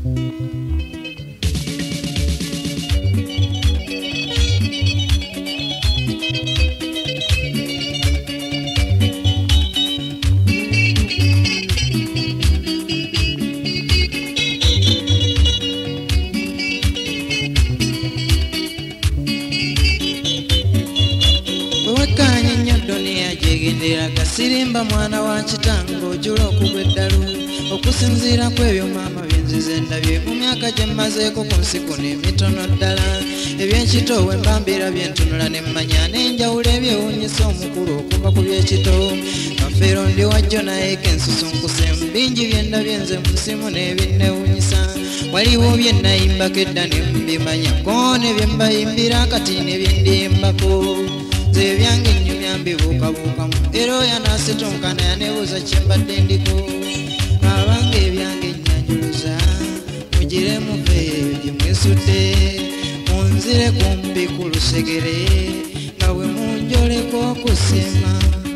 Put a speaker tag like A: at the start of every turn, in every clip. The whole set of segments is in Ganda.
A: Sirimba mwana wa kitango jula okugweddalu okusinziira kwebyo maama byenzize ndabye mu myaka gye mmazeeko ku nsi kuno emitono ddala eby'ekito mbambira byentunula ne mmanya n'enjawulo ebyewuunyisa omukulu okuva ku by'ekito kafeero ndi wajjo naye kensusunkuse bingi bye ndabye nze mu nsimu n'ebinnewuunyisa waliwo bye nayimbako edda ne mbimanya ko ne bye mbayimbira kati ne bye ndiyimbako nze ebyange nnyumya mbibuukabuukamu era oyo anaasitonkana yaneebuuza kye mbadde ndiko abange ebyange nnyanjuluza mugire muve eyo gye mwesudde munzire kumpi ku lusegere nga bwe munjoleko okusema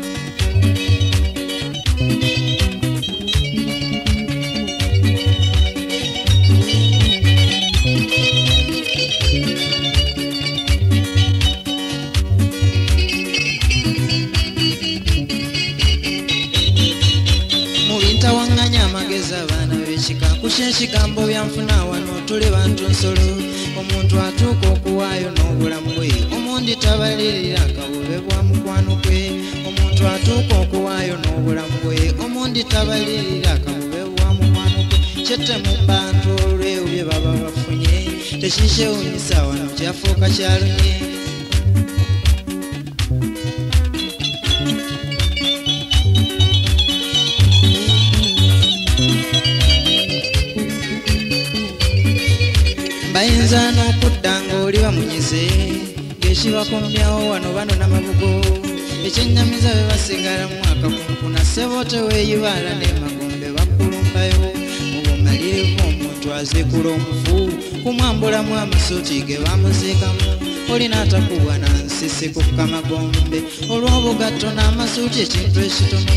A: ekigambo byanfuna wano tuli bantu nsolo omuntu atuuka okuwaayo n'obulamu bwe omundi tabalirira akabube bwa mukwano gwe omuntu atuuka okuwaayo n'obulamu bwe omundi tabalirira akabube bwa mukwano gwe kyette mu bantu olweyo bye baba bafunye tekikyewunyisa wano kyafuuka kyalunye bayinza n'okudda ng'oli bamunyize ng'ekibakomyawo wano bano n'amabugo ekyennyamiza be basigala mu akakunkuna ssebo teweeyibaala n'emagombe bakulumbayo mu bumalirivu omuntu aziikula omufu kumwambulamu amasuuti ge bamuziikamu oli n'atakubwa na nsisi ku kamagombe olw'obugatto n'amasuuti ekintu ekitono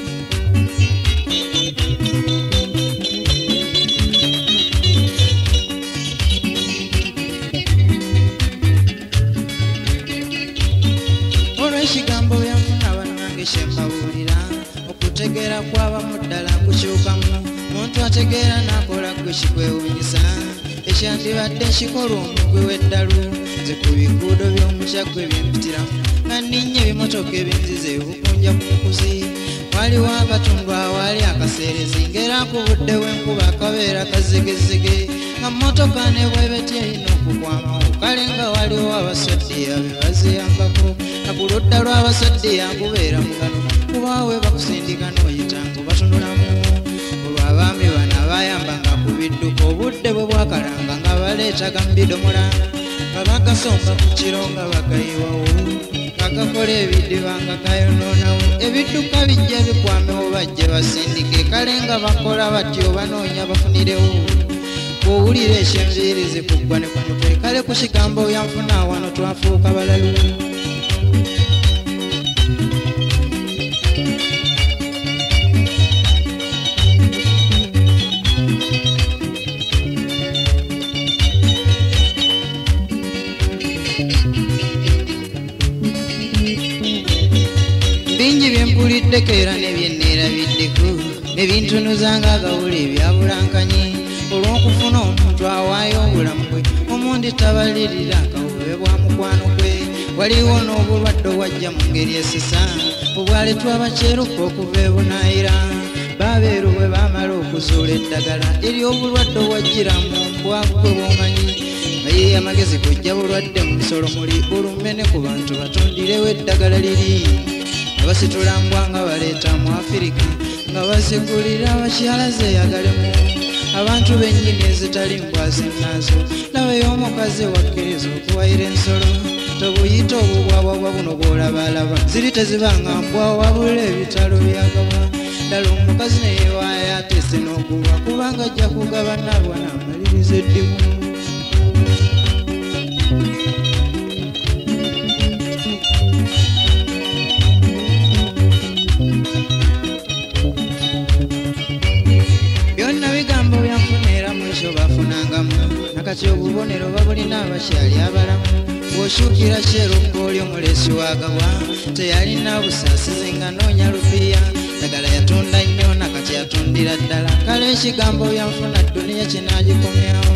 A: ekigambo byanfuna bannange kyembawulira okutegeera kw'abamu ddala kukyukamu muntu ategeera n'akola gwe kikwewuunyisa ekyandibadde kikolwa omugwe w'eddalu nze ku biguudo by'omukyagwe byempitiramu nga nninnya ebimotoka ebinzize obukunja ku nkuzi waliwo akatundu awaali akaseerezi ng'era ku budde bw'enkuba akabeera kazigezige nga mmotoka ne bwebetya erina okukwamawo kale nga waliwo abasoddiya be baziyambako ku ludda lw'abasoddiya kubeera mugano kubaawe bakusindika n'oyita ngo batunulamu olwo abaami bano abayambanga ku bidduka obudde bwe bwakalanga nga baleetaga mu bidomola nga bagasomba ku kiro nga bagayiwawo nga gakola ebidiba nga gayonoonawo ebidduka bijja bikwamewo bajje basindike kale nga bakola batyo banoonya bafunirewo bw'owulira ekyenviirizi kuggwa ne ku mutwe kale ku kigambo byanfuna wano twafuuka balalu bingi byempuliddeko era nebyenneerabiddeko nebintunuzanga agawula ebyabulankanye olw'okufuna omuntu awaayo obulamu bwe omundi tabalirira akawube bwa mukwano gwe waliwo n'obulwadde obwajja mu ngeri esisa obwaletwa abakyeruka okuva ebunaayira baabeeru bwe baamala okuzuula eddagala eri obulwadde obwajjira mu mbwagwe bw'omanyi naye amagezi kujja bulwadde mu nsolo muli olumene ku bantu batundirewo eddagala liri abasitula mbwa nga baleeta mu Afirika nga bazigulira abakyala zeeyagalemu abantu bennyini ezitali mbwa zinnazo labayo omukazi wakkiriza okuwayira ensolo tobuyita obubwabwabwa buno bw'olabalaba ziri tezibanga mbwa wabula ebitalo byagabwa ddala omukazi neyeewaayo ateese n'okubwa kubanga ajja kugabanabwa n'amaliriza eddimu byonna bigambo byanfuna era mu ekyo bafuna nakati obubonero babulina abakyali abalamu bw'okyukira Sheroko oli omulesi wagabwa teyalina busaasizi nga noonya lupiya ddagala yatunda nnyo nakati yatundira ddala kale ekigambo byanfuna dduniya kinaagikomyawo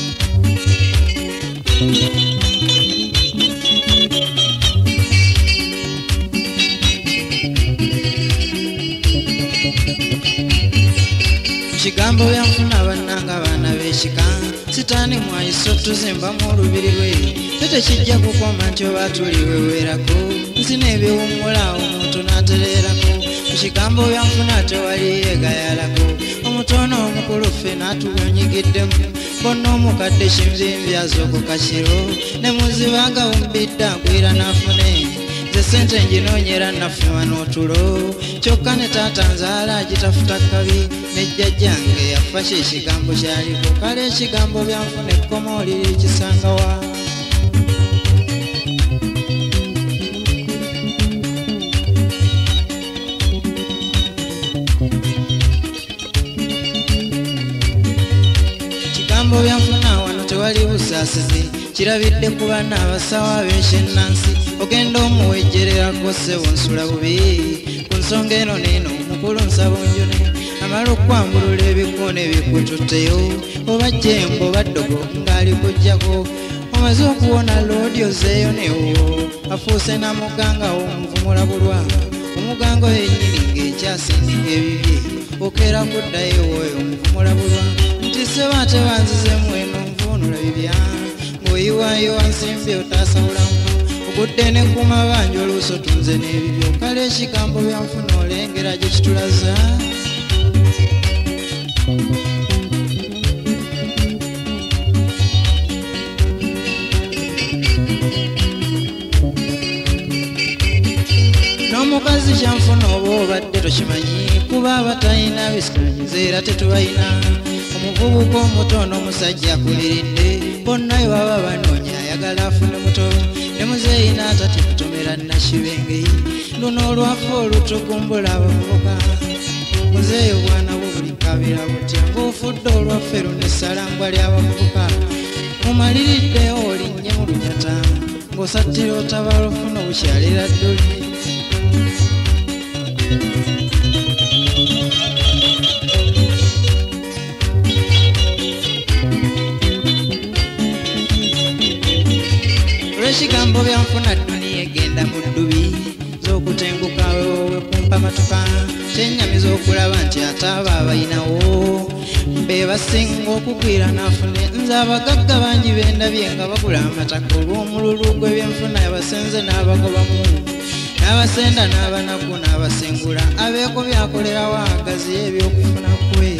A: kigambo byanfuna bannanga abaana b'ekika sitaani mwayiso tuzimbamu olubiri lwe tetekijja kukoma nti oba tuliweweerako nzina ebiwummula omuntu n'atereerako ku kigambo byanfuna tewali yeegayalako omutono omukulu ffe n'atubonyigiddemu bonna omukadde kinvimbyazo ku kakiro ne muzibaga wumbidde agwira n'afune nze sente njinoonyera nafuma n'otulo kyokka ne taata nzaala agitafuta kabi nejjajjange yafa kyekigambo kyaliko kale ekigambo byanfuna ekkomo oliri kisangawa ekigambo byanfuna wano tewali busaasizi kirabidde ku baana abasawo ab'ekyennansi ogenda omuwejjererako ssebo nsula bubi ku nsonga eno neeno mukulu nsaba onjone amala okwambulula ebikuune bikututteyo oba jjembo oba ddogo ng'ali kujjako omaze okuwona loodi ozeeyo newo afuuse namuganga w'omuvumula bulwa omuganga yennyini ng'ekyasindika ebibye okeera kuddayo oyo omuvumula bulwa nti ssebo ate banzizemu eno nvuunula bibya ng'oyiwaayo wansimbi otaasawulamu ogudde ne ku mabanja oluusi otunze n'ebibyo kale ekigambo byanfuna olengera gye kitulaza n'omukazi kyanfuna oba obadde tokimanyi kuba abatalina bisikanyizo era tetubalina omuvubuka omutono omusajja akuliridde bonna we baba banoonya ayagala afune muto ne muzeeyi n'atati mutomera nakibenge luno olwafa olutukumbula abavubuka muzeeyi obwana bwo buli kabeera butya ng'ofudde olwaffe luno essalambwa ly'abavubuka mumaliriddeyo olinnye mu lunyata ng'osattira otabala ofuna obukyalira dduli olw'ekigambo byanfuna dduniya egenda mu ddubi z'okutenguka wewowe kumpa matuka kyennyamiza okulaba nti ate abo abayinawo be basinga okugwira n'afune nze abagagga bangi bendabye nga bagula amataka olw'omululu gw'ebyenfuna yabasenze n'abagobamu n'abasenda n'abanaku n'abasengula abeeko byakolerawo agaziyo ebyokufuna kwe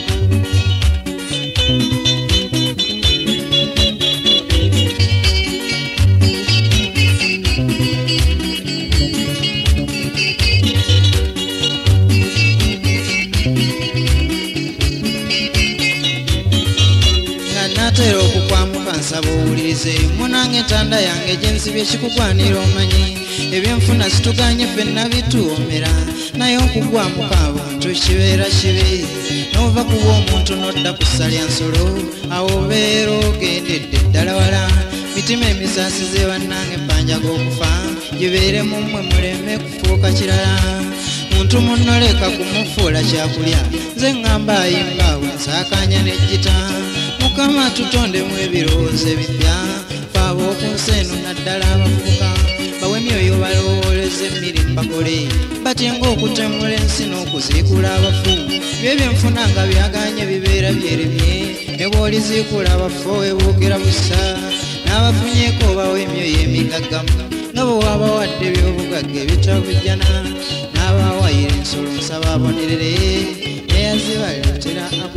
A: natera okukwamuka nsaba owulirize munange entanda yange gyensibye kikugwanira omanyi ebyenfuna situganye ffenna bituwomera naye okugwamuka abantu kibeera kibi n'ova kuba omuntu n'odda ku ssalya nsolo awo obeera ogendedde ddala wala mitima emisaasize bannange ebbanja g'okufa gibeere mu mmwe muleme kufuuka kirala muntu munno leka kumufuula kyakulya nze ŋŋamba ayimba awe nsaakaanya n'ejjita mukama tutondemu ebirowoozo ebipya faaba okunsi eno naddala abavubuka bawe emyoyo balowooleza emirimu bakole batye ng'okutemula ensi n'okuziikula abafu byo byenfuna nga byaganye bibeera byeremye ne bw'oliziikula abafu webuukira busa n'abafunyeeko obawa emyoyo emigaggamu nga bwe wabawadde ebyobugagga ebitabujjana n'abawayira ensolo nsaba abonerere neyazibaletera